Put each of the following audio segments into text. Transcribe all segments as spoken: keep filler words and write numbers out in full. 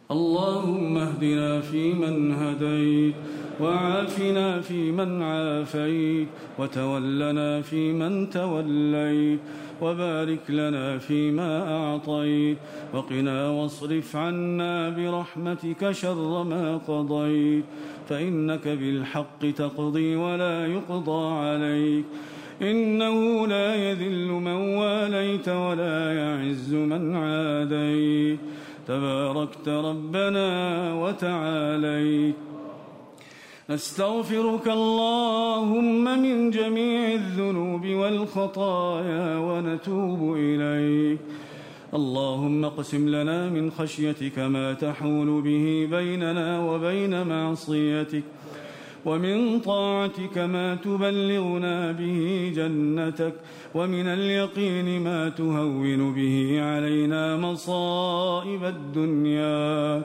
اللهم اهدنا فيمن هديت، وعافنا فيمن عافيت، وتولنا فيمن توليت، وبارك لنا فيما أعطيت، وقنا واصرف عنا برحمتك شر ما قضيت، فإنك بالحق تقضي ولا يقضى عليك، إنه لا يذل من واليت ولا يعز من عاديت، تباركت ربنا وتعاليت. نستغفرك اللهم من جميع الذنوب والخطايا ونتوب إليك. اللهم اقسم لنا من خشيتك ما تحول به بيننا وبين معصيتك، ومن طاعتك ما تبلغنا به جنتك، ومن اليقين ما تهون به علينا مصائب الدنيا.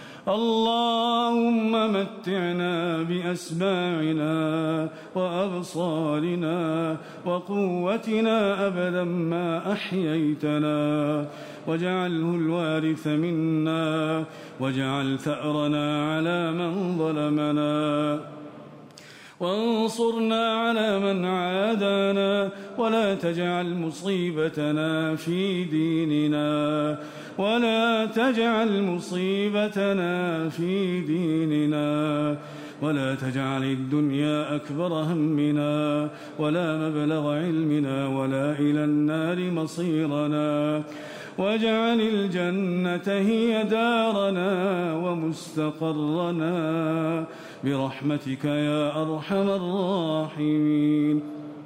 اللهم متعنا بأسماعنا وأبصارنا وقوتنا أبدا ما أحييتنا، واجعله الوارث منا، واجعل ثأرنا على من ظلمنا، وانصرنا على من عادانا، ولا تجعل مصيبتنا في ديننا، ولا تجعل مصيبتنا في ديننا، ولا تجعل الدنيا أكبر همنا، ولا مبلغ علمنا، ولا إلى النار مصيرنا، واجعل الجنة هي دارنا ومستقرنا برحمتك يا أرحم الراحمين.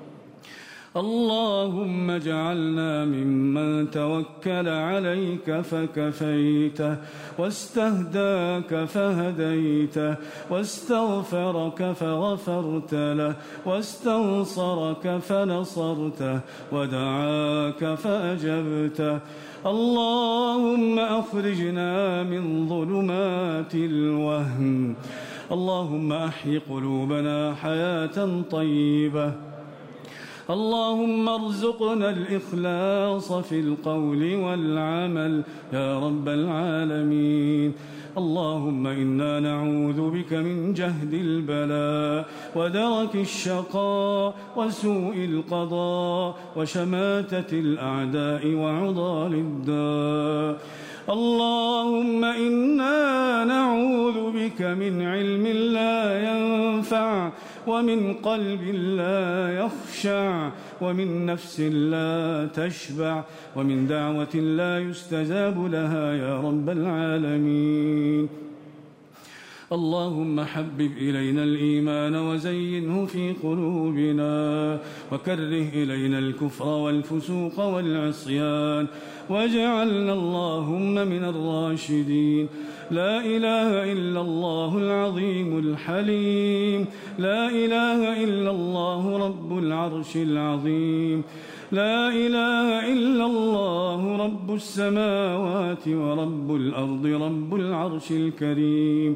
اللهم اجعلنا ممن توكل عليك فكفيته، واستهداك فهديته، واستغفرك فغفرت له، واستنصرك فنصرته، ودعاك فأجبته. اللهم أخرجنا من ظلمات الوهم، اللهم أحي قلوبنا حياة طيبة. اللهم ارزقنا الإخلاص في القول والعمل يا رب العالمين. اللهم إنا نعوذ بك من جهد البلاء، ودرك الشقاء، وسوء القضاء، وشماتة الأعداء، وعضال الداء. اللهم إنا نعوذ بك من علم لا ينفع، ومن قلب لا يخشع، ومن نفس لا تشبع، ومن دعوة لا يستجاب لها يا رب العالمين. اللهم حبب إلينا الإيمان وزينه في قلوبنا، وكره إلينا الكفر والفسوق والعصيان، واجعلنا اللهم من الراشدين. لا إله إلا الله العظيم الحليم، لا إله إلا الله رب العرش العظيم، لا إله إلا الله رب السماوات ورب الأرض رب العرش الكريم.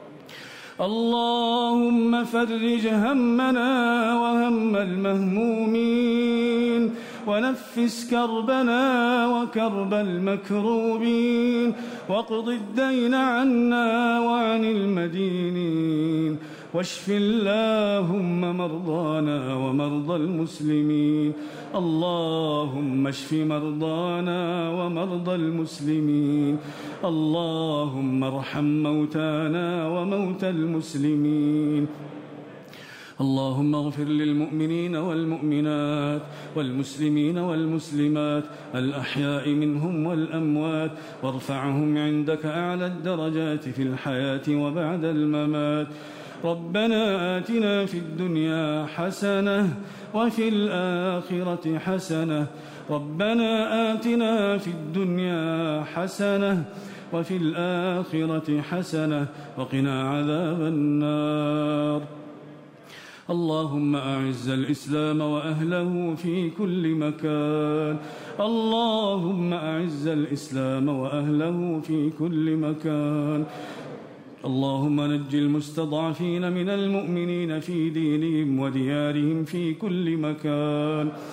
اللهم فرج همنا وهم المهمومين، ونفس كربنا وكرب المكروبين، واقض الدين عنا وعن المدينين، واشف اللهم مرضانا ومرضى المسلمين. اللهم اشف مرضانا ومرضى المسلمين. اللهم ارحم موتانا وموتى المسلمين. اللهم اغفر للمؤمنين والمؤمنات والمسلمين والمسلمات الأحياء منهم والأموات، وارفعهم عندك أعلى الدرجات في الحياة وبعد الممات. ربنا آتنا في الدنيا حسنة وفي الآخرة حسنة. ربنا آتنا في الدنيا حسنة وفي الآخرة حسنة وقنا عذاب النار. اللهم أعز الإسلام وأهله في كل مكان. اللهم أعز الإسلام وأهله في كل مكان. اللهم نج المستضعفين من المؤمنين في دينهم وديارهم في كل مكان.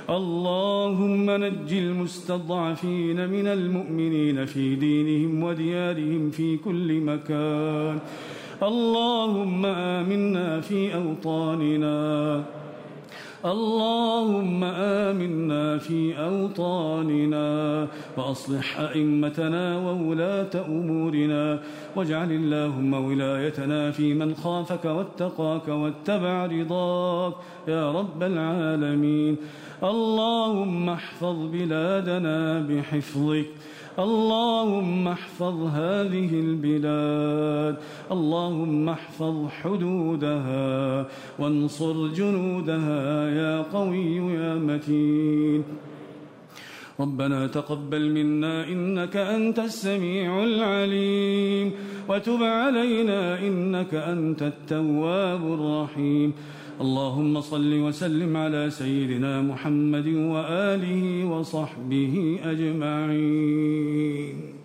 اللهم نج المستضعفين من المؤمنين في دينهم وديارهم في كل مكان. اللهم آمنا في أوطاننا اللهم آمنا في أوطاننا وأصلح أئمتنا وولاة أمورنا، واجعل اللهم ولايتنا في من خافك واتقاك واتبع رضاك يا رب العالمين. اللهم احفظ بلادنا بحفظك، اللهم احفظ هذه البلاد، اللهم احفظ حدودها وانصر جنودها يا قوي يا متين. ربنا تقبل منا إنك أنت السميع العليم، وتب علينا إنك أنت التواب الرحيم. اللهم صل وسلم على سيدنا محمد وآله وصحبه أجمعين.